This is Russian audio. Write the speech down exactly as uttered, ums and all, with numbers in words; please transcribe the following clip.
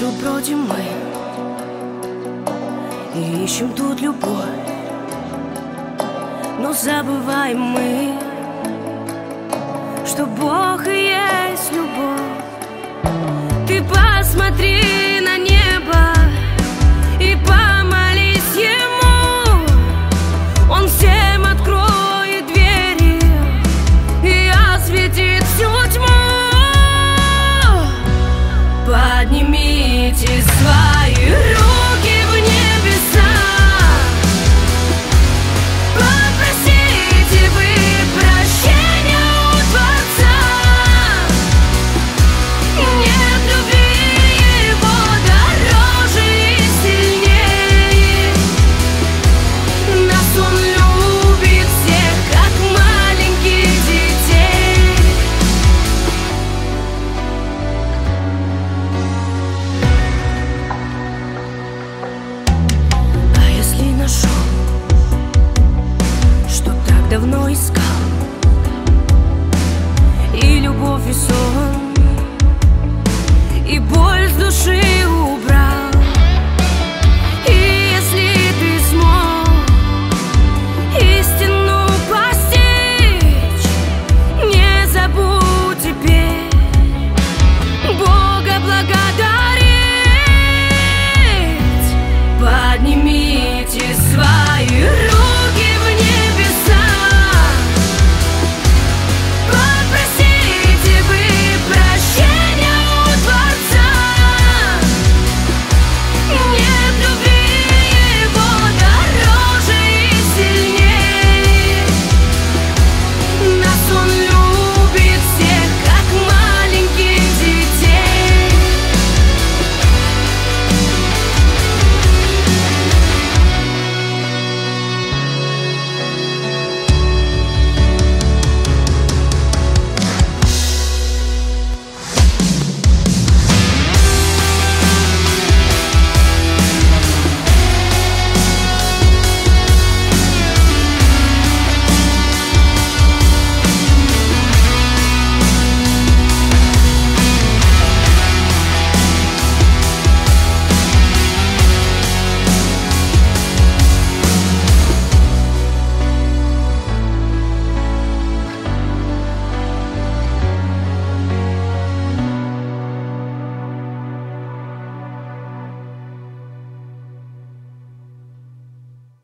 Миру бродим мы и ищем тут любовь, но забываем мы, что Бог и есть любовь. Ты посмотри на небо и помолись Ему, Он всем откроет двери и осветит всю тьму. Поднимите свои руки в небеса, попросите вы прощения у Творца. Нет любви Его дороже и сильнее. Нас Он любит всех, как маленьких детей. А если нашел, что так давно искал, и любовь, и сон, и боль с души